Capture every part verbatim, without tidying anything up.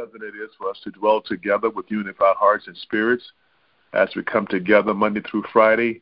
pleasant it is for us to dwell together with unified hearts and spirits as we come together Monday through Friday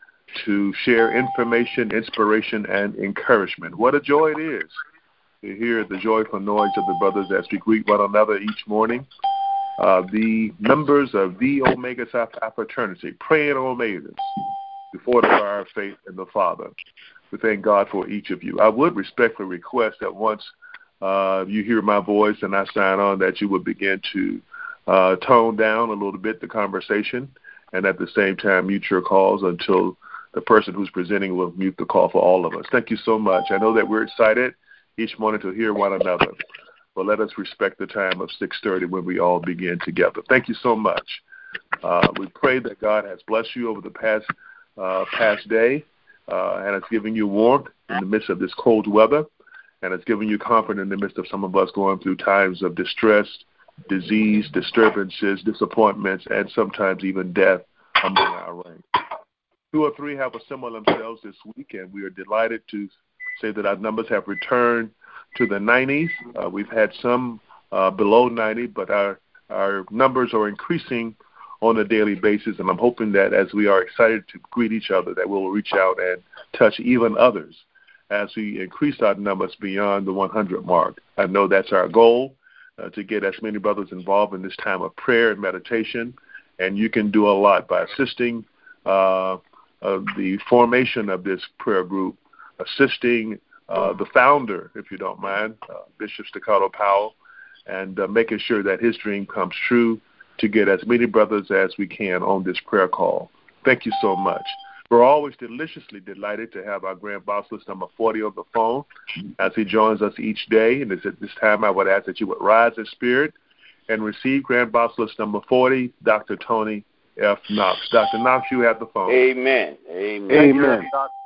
to share information, inspiration, and encouragement. What a joy it is to hear the joyful noise of the brothers as we greet one another each morning. Uh, the members of the Omega Psi Phi fraternity, praying Omegas, before the fire of faith in the Father. We thank God for each of you. I would respectfully request that once uh, you hear my voice and I sign on, that you would begin to uh, tone down a little bit the conversation, and at the same time mute your calls until the person who's presenting will mute the call for all of us. Thank you so much. I know that we're excited each morning to hear one another, but let us respect the time of six thirty when we all begin together. Thank you so much. Uh, we pray that God has blessed you over the past uh, past day, uh, and it's giving you warmth in the midst of this cold weather, and it's giving you comfort in the midst of some of us going through times of distress, disease, disturbances, disappointments, and sometimes even death among our ranks. Two or three have assembled themselves this week, and we are delighted to say that our numbers have returned to the nineties. Uh, we've had some uh, below ninety, but our, our numbers are increasing on a daily basis, and I'm hoping that as we are excited to greet each other, that we'll reach out and touch even others as we increase our numbers beyond the one hundred mark. I know that's our goal, uh, to get as many brothers involved in this time of prayer and meditation, and you can do a lot by assisting uh, uh, the formation of this prayer group, assisting uh, the founder, if you don't mind, uh, Bishop Staccato Powell, and uh, making sure that his dream comes true to get as many brothers as we can on this prayer call. Thank you so much. We're always deliciously delighted to have our Grand Bosselist number forty on the phone as he joins us each day. And at this time, I would ask that you would rise in spirit and receive Grand Bosselist number forty, Doctor Tony F. Knox. Doctor Knox, you have the phone. Amen. Amen. Amen.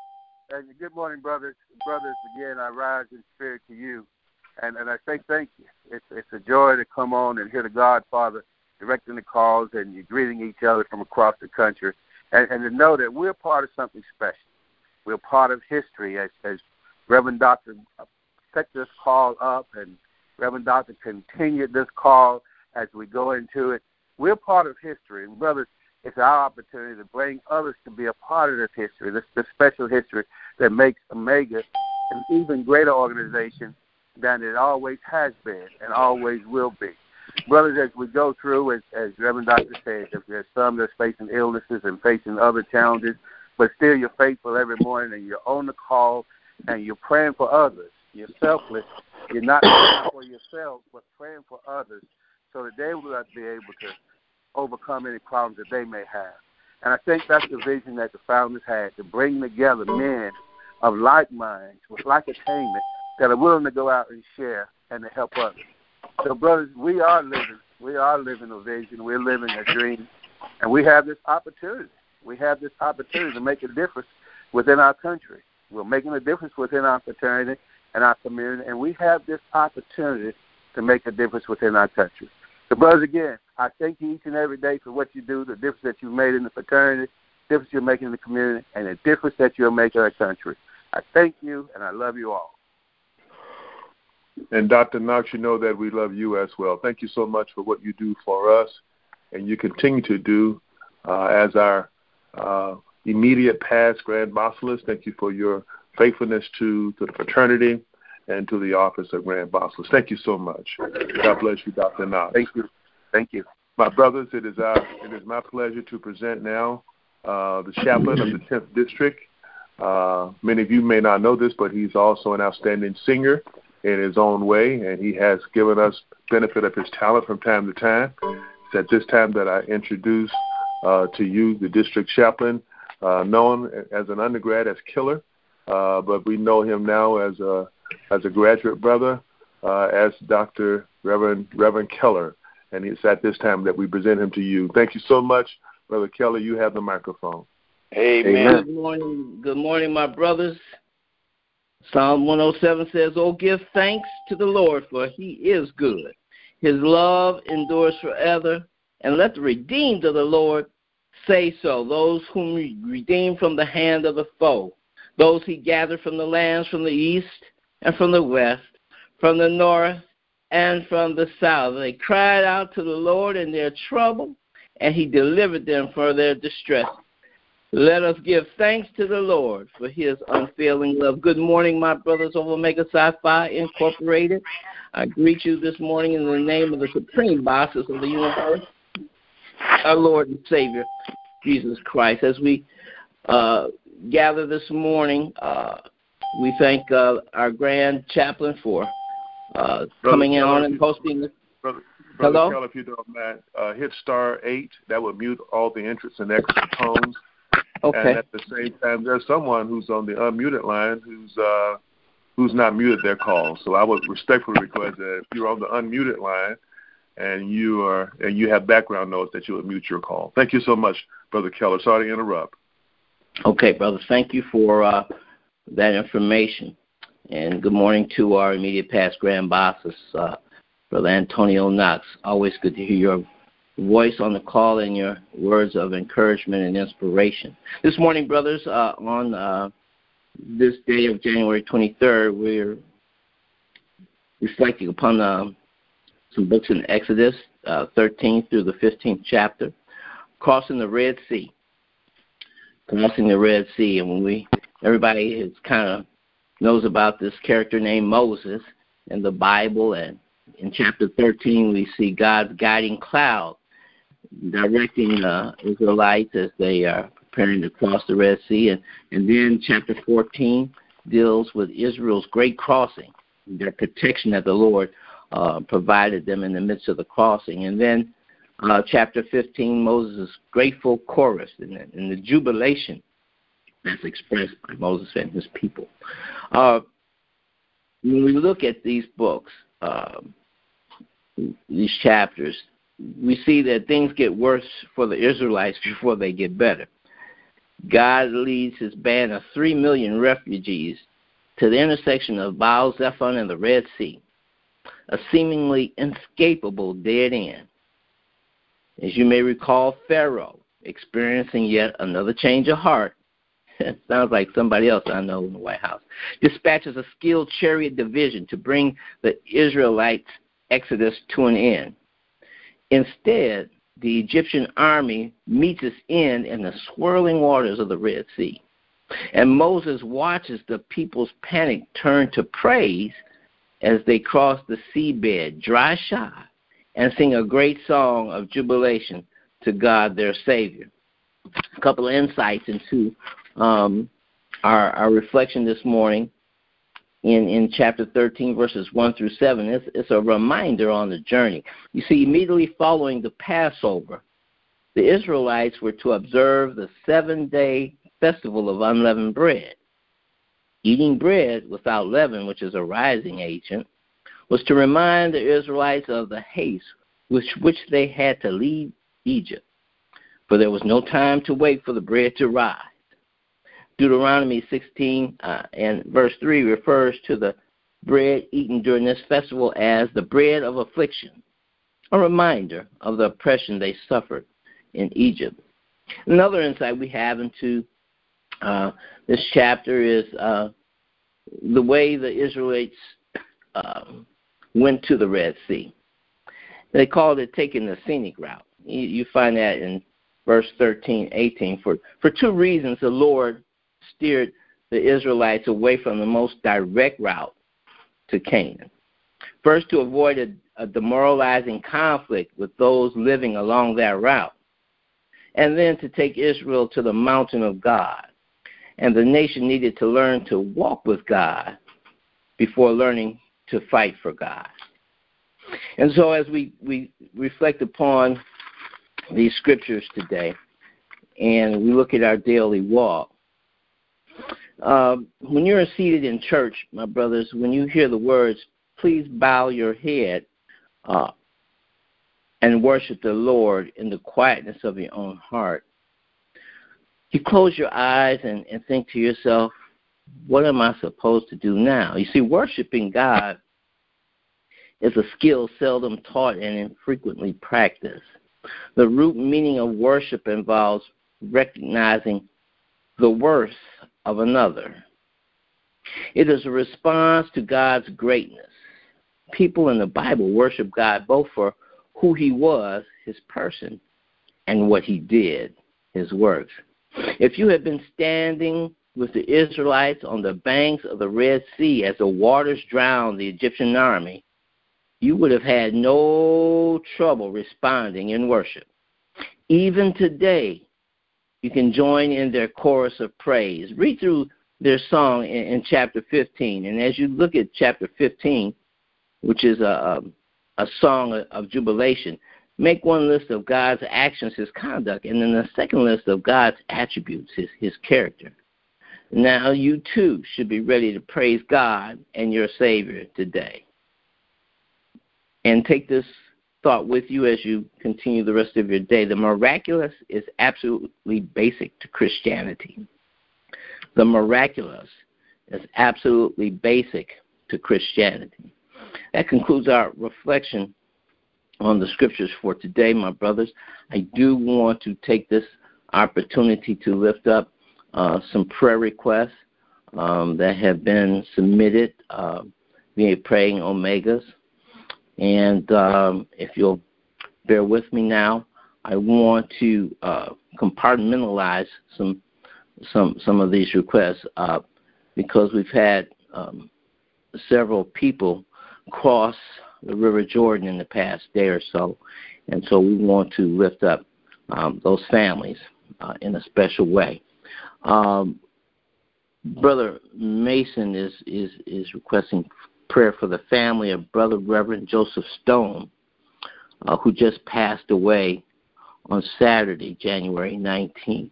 And good morning, brothers. Brothers, again, I rise in spirit to you, and, and I say thank you. It's it's a joy to come on and hear the Godfather directing the calls, and you're greeting each other from across the country, and, and to know that we're part of something special. We're part of history, as, as Reverend Doctor set this call up, and Reverend Doctor continued this call as we go into it. We're part of history, and brothers, it's our opportunity to bring others to be a part of this history, this, this special history that makes Omega an even greater organization than it always has been and always will be. Brothers, as we go through, as, as Reverend Doctor said, there's some that's facing illnesses and facing other challenges, but still you're faithful every morning and you're on the call and you're praying for others. You're selfless. You're not praying for yourself, but praying for others so that they will be able to overcome any problems that they may have. And I think that's the vision that the founders had, to bring together men of like minds with like attainment that are willing to go out and share and to help others. So, brothers, we are living. We are living a vision. We're living a dream. And we have this opportunity. We have this opportunity to make a difference within our country. We're making a difference within our fraternity and our community, and we have this opportunity to make a difference within our country. So, brothers, again, I thank you each and every day for what you do, the difference that you've made in the fraternity, the difference you're making in the community, and the difference that you're making in our country. I thank you, and I love you all. And Doctor Knox, you know that we love you as well. Thank you so much for what you do for us, and you continue to do uh, as our uh, immediate past Grand Bosselist. Thank you for your faithfulness to, to the fraternity and to the office of Grand Bosselist. Thank you so much. God bless you, Doctor Knox. Thank you. Thank you. My brothers, it is our, it is my pleasure to present now uh, the chaplain of the tenth District. Uh, many of you may not know this, but he's also an outstanding singer in his own way, and he has given us benefit of his talent from time to time. It's at this time that I introduce uh, to you the district chaplain, uh, known as an undergrad as Killer, uh, but we know him now as a as a graduate brother, uh, as Doctor Reverend Reverend Keller, and it's at this time that we present him to you. Thank you so much, Brother Keller. You have the microphone. Amen. Amen. Good morning, good morning, my brothers. Psalm one oh seven says, "Oh, give thanks to the Lord, for he is good. His love endures forever. And let the redeemed of the Lord say so, those whom he redeemed from the hand of the foe, those he gathered from the lands from the east and from the west, from the north and from the south. They cried out to the Lord in their trouble, and he delivered them from their distress. Let us give thanks to the Lord for his unfailing love. Good morning, my brothers of Omega Psi Phi Incorporated. I greet you this morning in the name of the supreme bosses of the universe, our Lord and Savior, Jesus Christ. As we uh, gather this morning, uh, we thank uh, our grand chaplain for uh, coming Keller, on and hosting this. Brother, Brother Hello? Keller, if you don't mind, uh, hit star eight. That will mute all the entrance and exit tones. Okay. And at the same time, there's someone who's on the unmuted line who's uh, who's not muted their call. So I would respectfully request that if you're on the unmuted line and you are and you have background noise, that you would mute your call. Thank you so much, Brother Keller. Sorry to interrupt. Okay, brother. Thank you for uh, that information. And good morning to our immediate past grand bosses, uh, Brother Antonio Knox. Always good to hear your voice on the call and your words of encouragement and inspiration. This morning, brothers, uh, on uh, this day of January twenty-third, we're reflecting upon uh, some books in Exodus uh, thirteen through the fifteenth chapter, crossing the Red Sea. Crossing the Red Sea, and when we, everybody is kind of knows about this character named Moses in the Bible, and in chapter thirteen, we see God's guiding cloud directing uh, Israelites as they are preparing to cross the Red Sea. And, and then chapter fourteen deals with Israel's great crossing, their protection that the Lord uh, provided them in the midst of the crossing. And then uh, chapter fifteen, Moses' grateful chorus and the, and the jubilation that's expressed by Moses and his people. Uh, when we look at these books, uh, these chapters, we see that things get worse for the Israelites before they get better. God leads his band of three million refugees to the intersection of Baal Zephon and the Red Sea, a seemingly inescapable dead end. As you may recall, Pharaoh, experiencing yet another change of heart, it sounds like somebody else I know in the White House, dispatches a skilled chariot division to bring the Israelites' exodus to an end. Instead, the Egyptian army meets its end in the swirling waters of the Red Sea. And Moses watches the people's panic turn to praise as they cross the seabed, dry shod, and sing a great song of jubilation to God, their Savior. A couple of insights into um, our, our reflection this morning in, in chapter thirteen, verses one through seven. It's, it's a reminder on the journey. You see, immediately following the Passover, the Israelites were to observe the seven-day festival of unleavened bread. Eating bread without leaven, which is a rising agent, was to remind the Israelites of the haste with which they had to leave Egypt, for there was no time to wait for the bread to rise. Deuteronomy sixteen uh, and verse three refers to the bread eaten during this festival as the bread of affliction, a reminder of the oppression they suffered in Egypt. Another insight we have into uh, this chapter is uh, the way the Israelites um, went to the Red Sea. They called it taking the scenic route. You, you find that in verse thirteen, eighteen. For, for two reasons, the Lord steered the Israelites away from the most direct route to Canaan. First, to avoid a, a demoralizing conflict with those living along that route. And then to take Israel to the mountain of God. And the nation needed to learn to walk with God before learning to fight for God. And so as we, we reflect upon these scriptures today and we look at our daily walk, um, when you're seated in church, my brothers, when you hear the words, please bow your head uh, and worship the Lord in the quietness of your own heart, you close your eyes and, and think to yourself, what am I supposed to do now? You see, worshiping God is a skill seldom taught and infrequently practiced. The root meaning of worship involves recognizing the worth of another. It is a response to God's greatness people in the Bible worship God both for who he was, his person, and what he did, his works. If you had been standing with the Israelites on the banks of the Red Sea as the waters drowned the Egyptian army, you would have had no trouble responding in worship. Even today, you can join in their chorus of praise. Read through their song in, in chapter fifteen, and as you look at chapter fifteen, which is a, a, a song of, of jubilation, make one list of God's actions, his conduct, and then the second list of God's attributes, his, his character. Now you too should be ready to praise God and your Savior today. And take this thought with you as you continue the rest of your day. The miraculous is absolutely basic to Christianity. The miraculous is absolutely basic to Christianity. That concludes our reflection on the scriptures for today, my brothers. I do want to take this opportunity to lift up uh, some prayer requests um, that have been submitted uh, via Praying Omegas. And um, if you'll bear with me now, I want to uh, compartmentalize some some some of these requests uh, because we've had um, several people cross the River Jordan in the past day or so, and so we want to lift up um, those families uh, in a special way. Um, Brother Mason is, is, is requesting prayer for the family of Brother Reverend Joseph Stone, uh, who just passed away on Saturday, January nineteenth.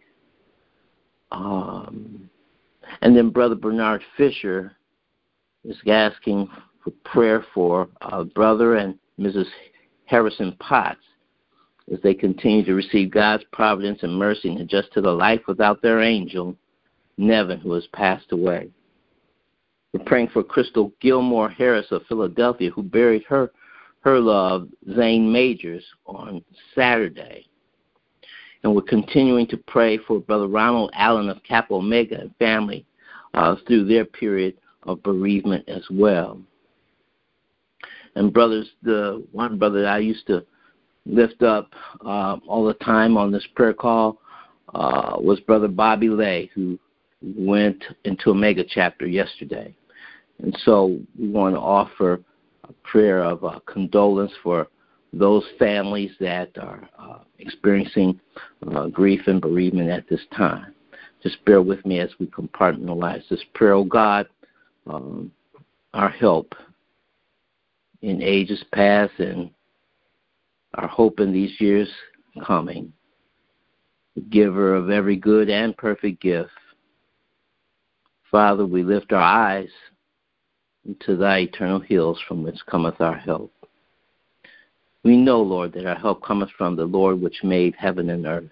Um, and then Brother Bernard Fisher is asking for prayer for uh, Brother and Missus Harrison Potts as they continue to receive God's providence and mercy and adjust to the life without their angel, Nevin, who has passed away. We're praying for Crystal Gilmore Harris of Philadelphia, who buried her her love, Zane Majors, on Saturday. And we're continuing to pray for Brother Ronald Allen of Kappa Omega and family uh, through their period of bereavement as well. And brothers, the one brother that I used to lift up uh, all the time on this prayer call uh, was Brother Bobby Lay, who went into Omega chapter yesterday. And so we want to offer a prayer of uh, condolence for those families that are uh, experiencing uh, grief and bereavement at this time. Just bear with me as we compartmentalize this prayer. Oh God, um, our help in ages past and our hope in these years coming, the giver of every good and perfect gift. Father, we lift our eyes into thy eternal hills from which cometh our help. We know, Lord, that our help cometh from the Lord which made heaven and earth.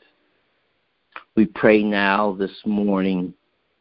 We pray now this morning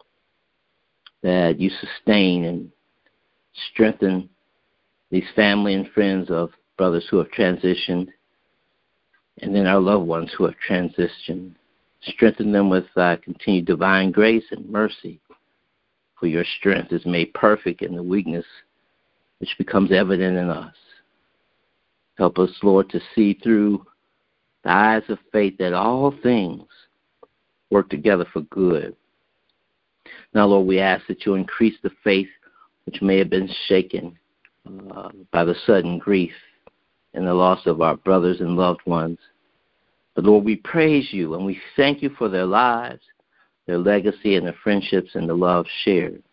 that you sustain and strengthen these family and friends of brothers who have transitioned, and then our loved ones who have transitioned. Strengthen them with uh, continued divine grace and mercy, for your strength is made perfect in the weakness which becomes evident in us. Help us, Lord, to see through the eyes of faith that all things work together for good. Now, Lord, we ask that you increase the faith which may have been shaken uh, by the sudden grief and the loss of our brothers and loved ones. But, Lord, we praise you and we thank you for their lives, their legacy, and the friendships and the love shared.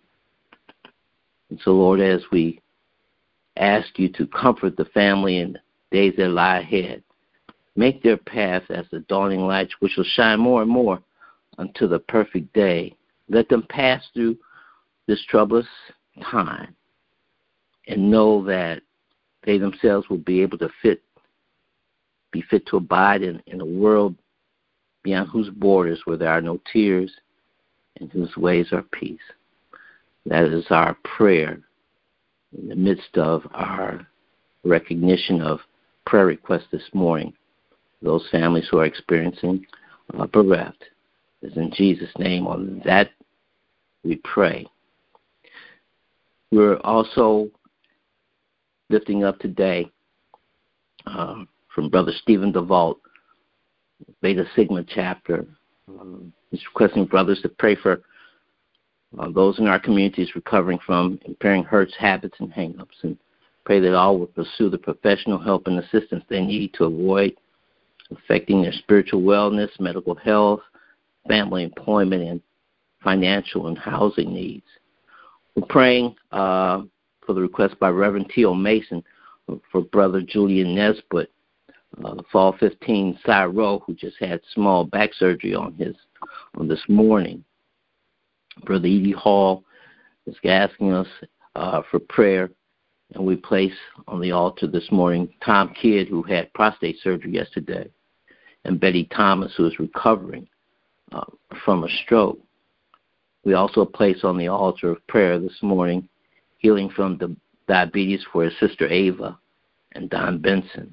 And so, Lord, as we ask you to comfort the family in the days that lie ahead, make their path as the dawning light which will shine more and more unto the perfect day. Let them pass through this troublous time and know that they themselves will be able to fit, be fit to abide in, in a world beyond whose borders where there are no tears and whose ways are peace. That is our prayer in the midst of our recognition of prayer requests this morning. Those families who are experiencing uh, bereft. It's in Jesus' name on that we pray. We're also lifting up today uh, from Brother Stephen DeVault, Beta Sigma chapter. Um, he's requesting brothers to pray for uh, those in our communities recovering from impairing hurts, habits, and hang-ups, and pray that all will pursue the professional help and assistance they need to avoid affecting their spiritual wellness, medical health, family employment, and financial and housing needs. We're praying uh, for the request by Reverend T O. Mason for Brother Julian Nesbitt, uh, Fall fifteen, Cyro, who just had small back surgery on his on this morning. Brother Edie Hall is asking us uh, for prayer, and we place on the altar this morning Tom Kidd, who had prostate surgery yesterday, and Betty Thomas, who is recovering uh, from a stroke. We also place on the altar of prayer this morning healing from the diabetes for his sister Ava and Don Benson.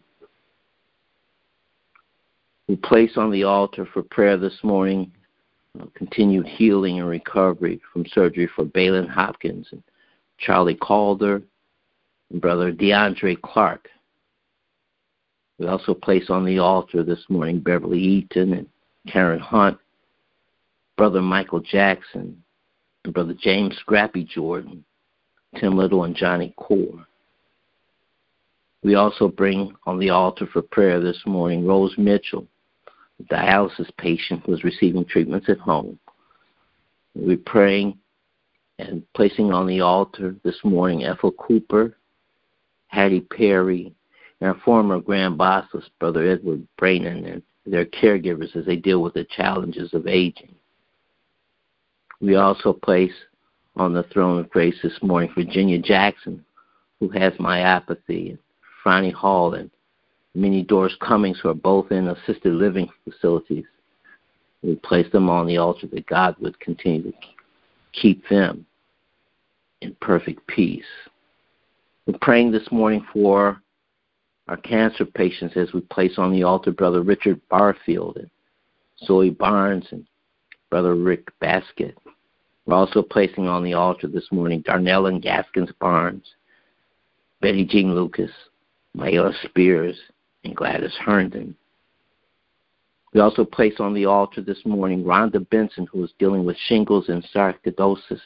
We place on the altar for prayer this morning uh, continued healing and recovery from surgery for Balin Hopkins and Charlie Calder and Brother DeAndre Clark. We also place on the altar this morning Beverly Eaton and Karen Hunt, Brother Michael Jackson, and Brother James Scrappy Jordan, Tim Little, and Johnny Core. We also bring on the altar for prayer this morning Rose Mitchell, a dialysis patient who is receiving treatments at home. We're praying and placing on the altar this morning Ethel Cooper, Hattie Perry, and our former Grand Bosses, Brother Edward Brannon, and their caregivers as they deal with the challenges of aging. We also place on the throne of grace this morning Virginia Jackson, who has myopathy, and Franny Hall and Minnie Doris Cummings, who are both in assisted living facilities. We place them on the altar that God would continue to keep them in perfect peace. We're praying this morning for our cancer patients as we place on the altar Brother Richard Barfield and Zoe Barnes and Brother Rick Basket. We're also placing on the altar this morning Darnell and Gaskins Barnes, Betty Jean Lucas, Mayla Spears, and Gladys Herndon. We also place on the altar this morning Rhonda Benson, who is dealing with shingles and sarcoidosis.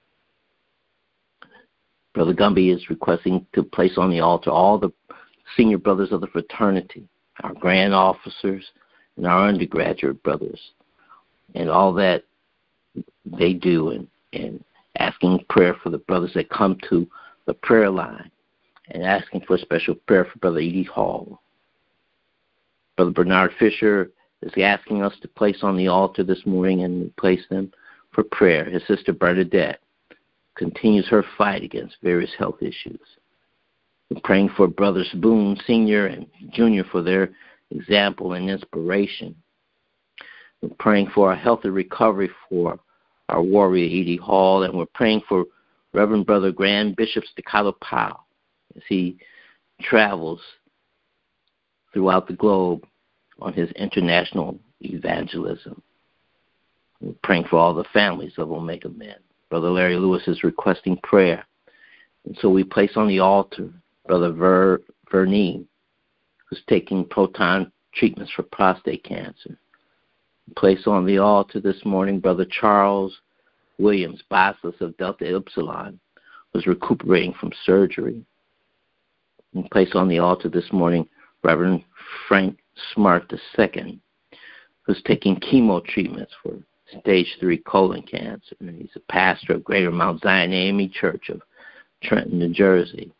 Brother Gumby is requesting to place on the altar all the senior brothers of the fraternity, our grand officers, and our undergraduate brothers, and all that they do, and, and asking prayer for the brothers that come to the prayer line, and asking for a special prayer for Brother Edie Hall. Brother Bernard Fisher is asking us to place on the altar this morning, and we place them for prayer. His sister Bernadette continues her fight against various health issues. We're praying for Brothers Boone Senior and Junior for their example and inspiration. We're praying for a healthy recovery for our warrior Edie Hall, and we're praying for Reverend Brother Grand Bishop Staccato Powell as he travels throughout the globe on his international evangelism. We're praying for all the families of Omega Men. Brother Larry Lewis is requesting prayer, and so we place on the altar Brother Ver, Vernine, who's taking proton treatments for prostate cancer. We place on the altar this morning Brother Charles Williams, Bacillus of Delta Upsilon, who's recuperating from surgery. We place on the altar this morning Reverend Frank Smart the Second, who's taking chemo treatments for stage three colon cancer. And he's a pastor of Greater Mount Zion A M E Church of Trenton, New Jersey.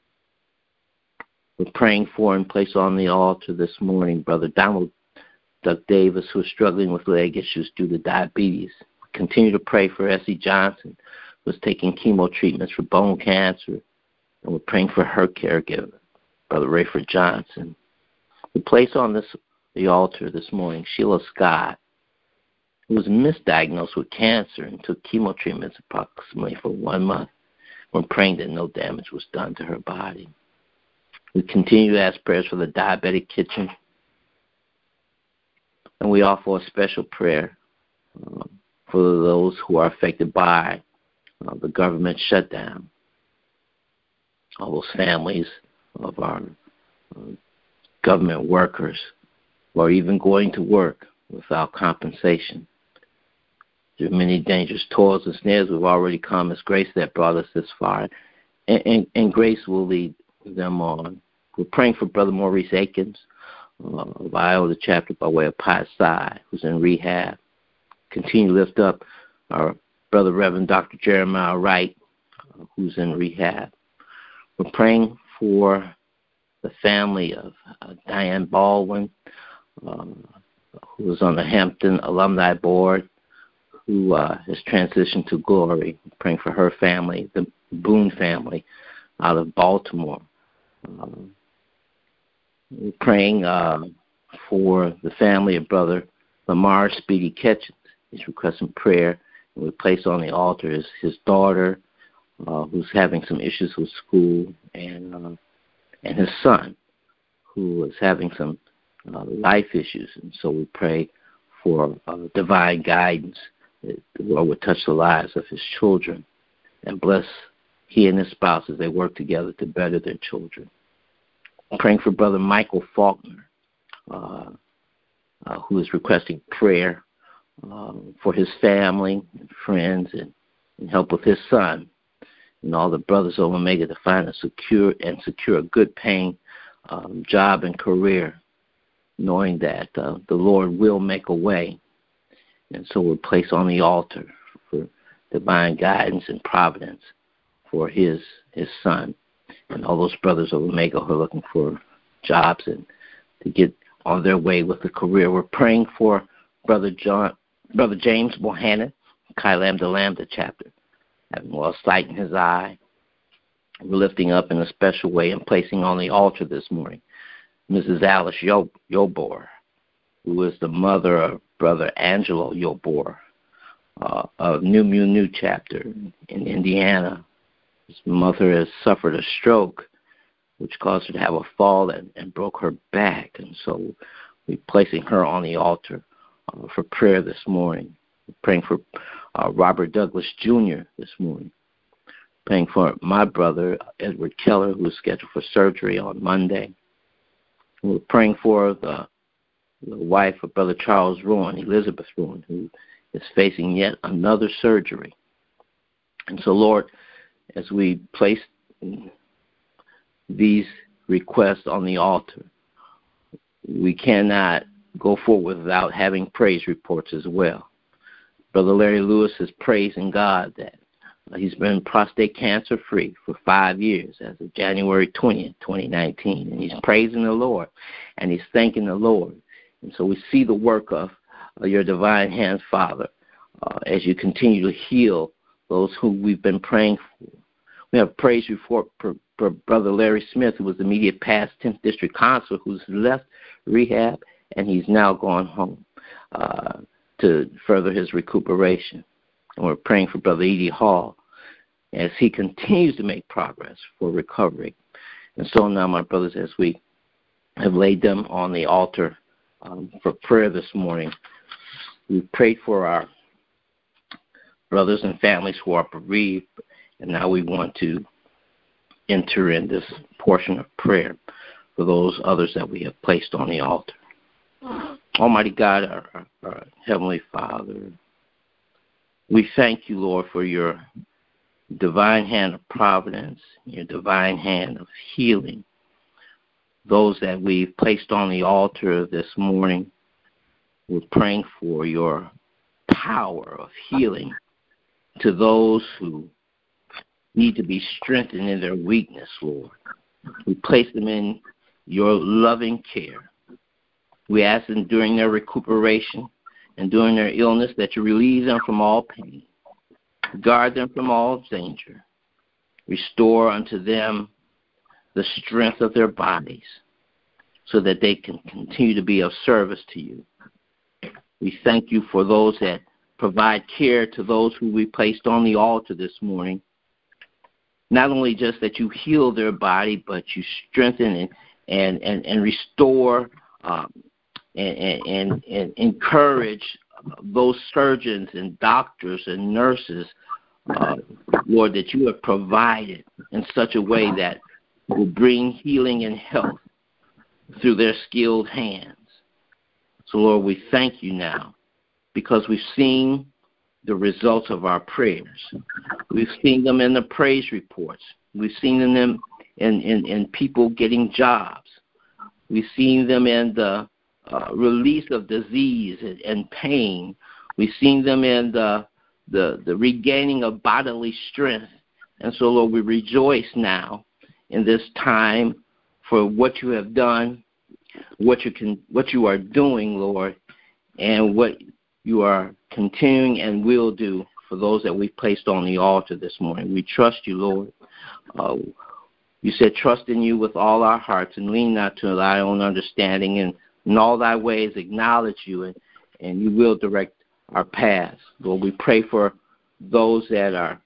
We're praying for and place on the altar this morning Brother Donald Duck Davis, who is struggling with leg issues due to diabetes. We continue to pray for Essie Johnson, who is taking chemo treatments for bone cancer, and we're praying for her caregiver, Brother Rayford Johnson. We place on this the altar this morning Sheila Scott, who was misdiagnosed with cancer and took chemo treatments approximately for one month. We're praying that no damage was done to her body. We continue to ask prayers for the diabetic kitchen, and we offer a special prayer uh, for those who are affected by uh, the government shutdown. All those families of our uh, government workers who are even going to work without compensation. There are many dangerous toils and snares we've already come. It's grace that brought us this far, and, and, and grace will lead them on. We're praying for Brother Maurice Akins uh, of Iota Chapter by way of Pi Psi, who's in rehab. Continue to lift up our Brother Reverend Doctor Jeremiah Wright, uh, who's in rehab. We're praying for the family of uh, Diane Baldwin, um, who was on the Hampton Alumni Board, who uh, has transitioned to glory. We're praying for her family, the Boone family out of Baltimore. Um, we're praying uh, for the family of Brother Lamar Speedy Ketchens. He's requesting prayer. And we place on the altar his, his daughter, uh, who's having some issues with school, and uh, and his son, who is having some uh, life issues. And so we pray for uh, divine guidance, that the Lord would touch the lives of his children and bless he and his spouse as they work together to better their children. I'm praying for Brother Michael Faulkner, uh, uh, who is requesting prayer um, for his family and friends, and, and help with his son and all the brothers of Omega to find a secure and secure a good paying um, job and career, knowing that uh, the Lord will make a way. And so we place on the altar for divine guidance and providence for his his son and all those brothers of Omega who are looking for jobs and to get on their way with a career. We're praying for Brother John, Brother James Bohannon, Chi Lambda Lambda chapter, having lost sight in his eye. We're lifting up in a special way and placing on the altar this morning Missus Alice Yo- Yobor, who is the mother of Brother Angelo Yobor uh, of New Mu New chapter in Indiana. His mother has suffered a stroke, which caused her to have a fall and, and broke her back. And so we're placing her on the altar uh, for prayer this morning. We're praying for uh, Robert Douglas Junior this morning. Praying for my brother, Edward Keller, who is scheduled for surgery on Monday. We're praying for the, the wife of Brother Charles Rowan, Elizabeth Rowan, who is facing yet another surgery. And so, Lord, as we place these requests on the altar, we cannot go forward without having praise reports as well. Brother Larry Lewis is praising God that he's been prostate cancer free for five years as of January twentieth, twenty nineteen. And he's praising the Lord and he's thanking the Lord. And so we see the work of uh, your divine hand, Father, uh, as you continue to heal those who we've been praying for. We have praise report for, for Brother Larry Smith, who was the immediate past tenth District Consul, who's left rehab, and he's now gone home uh, to further his recuperation. And we're praying for Brother Edie Hall as he continues to make progress for recovery. And so now, my brothers, as we have laid them on the altar um, for prayer this morning, we've prayed for our brothers and families who are bereaved, and now we want to enter in this portion of prayer for those others that we have placed on the altar. Almighty God, our, our, our Heavenly Father, we thank you, Lord, for your divine hand of providence, your divine hand of healing. Those that we've placed on the altar this morning, we're praying for your power of healing to those who need to be strengthened in their weakness, Lord. We place them in your loving care. We ask them during their recuperation and during their illness that you relieve them from all pain, guard them from all danger, restore unto them the strength of their bodies so that they can continue to be of service to you. We thank you for those that provide care to those who we placed on the altar this morning. Not only just that you heal their body, but you strengthen and and, and, and restore um, and, and, and encourage those surgeons and doctors and nurses, uh, Lord, that you have provided in such a way that will bring healing and health through their skilled hands. So, Lord, we thank you now because we've seen the results of our prayers. We've seen them in the praise reports. We've seen them in, in, in, in people getting jobs. We've seen them in the uh, release of disease and, and pain. We've seen them in the, the, the regaining of bodily strength. And so, Lord, we rejoice now in this time for what you have done, what you can, what you are doing, Lord, and what you are continuing and will do for those that we've placed on the altar this morning. We trust you, Lord. Uh, you said trust in you with all our hearts and lean not to thy own understanding, and in all thy ways acknowledge you, and, and you will direct our paths. Lord, we pray for those that are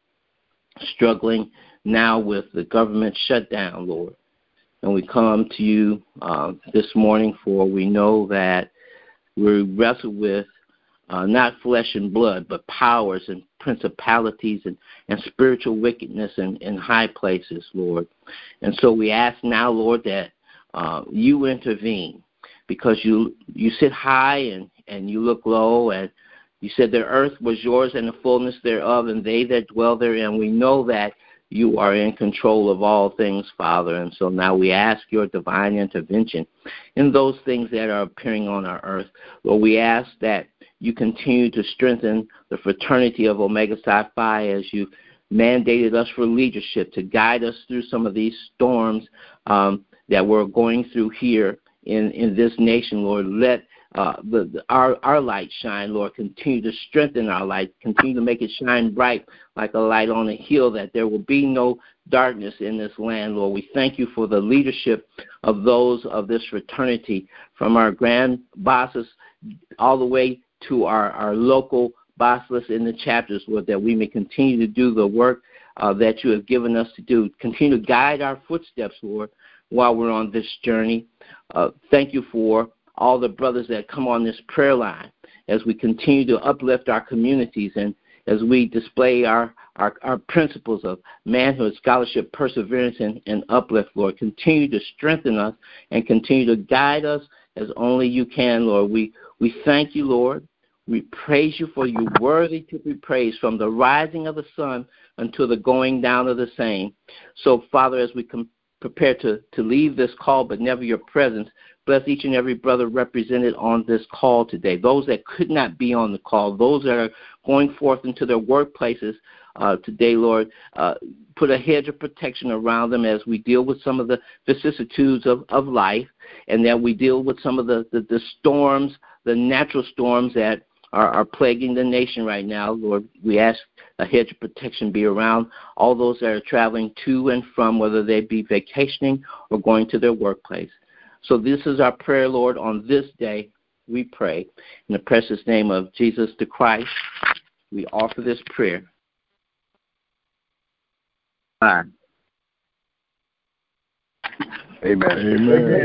struggling now with the government shutdown, Lord. And we come to you uh, this morning, for we know that we wrestle with uh, not flesh and blood, but powers and principalities and, and spiritual wickedness in, in high places, Lord. And so we ask now, Lord, that uh, you intervene, because you you sit high and, and you look low, and you said the earth was yours and the fullness thereof, and they that dwell therein. We know that you are in control of all things, Father. And so now we ask your divine intervention in those things that are appearing on our earth. Lord, we ask that you continue to strengthen the fraternity of Omega Psi Phi as you mandated us for leadership to guide us through some of these storms um, that we're going through here in, in this nation, Lord. Let Uh, the, the, our, our light shine, Lord. Continue to strengthen our light. Continue to make it shine bright like a light on a hill, that there will be no darkness in this land, Lord. We thank you for the leadership of those of this fraternity, from our grand bosses all the way to our, our local bosses in the chapters, Lord, that we may continue to do the work uh, that you have given us to do. Continue to guide our footsteps, Lord, while we're on this journey. Uh, thank you for all the brothers that come on this prayer line as we continue to uplift our communities and as we display our, our, our principles of manhood, scholarship, perseverance, and, and uplift, Lord. Continue to strengthen us and continue to guide us as only you can, Lord. We, we thank you, Lord. We praise you, for you worthy to be praised from the rising of the sun until the going down of the same. So, Father, as we com- prepare to, to leave this call but never your presence, bless each and every brother represented on this call today, those that could not be on the call, those that are going forth into their workplaces uh, today, Lord. Uh, put a hedge of protection around them as we deal with some of the vicissitudes of, of life, and that we deal with some of the, the, the storms, the natural storms that are, are plaguing the nation right now, Lord. We ask a hedge of protection be around all those that are traveling to and from, whether they be vacationing or going to their workplace. So this is our prayer, Lord, on this day. We pray in the precious name of Jesus the Christ. We offer this prayer. Amen. Amen. Amen.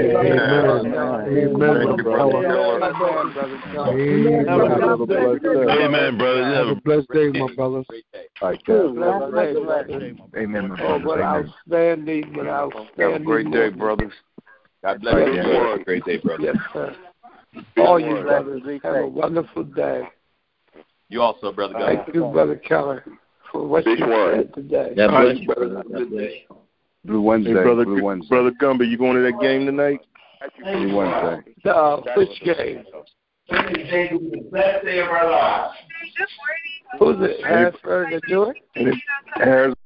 Amen, brother. Amen, brother. Have a blessed day, my brothers. Amen, my brothers. Outstanding, but outstanding. Have a great day, brothers. God bless you. Have a great day, brother. Yes, sir. All you brothers, have a wonderful day. You also, brother. God. Thank you, Brother Keller, for what Big you word. said today. God bless you, brother. Blue Wednesday. Hey, brother, Blue Wednesday. brother Gumby, you going to that game tonight? Blue Wednesday. No, which game? Best day of our lives. Who's it? Harrisburg or George? And it has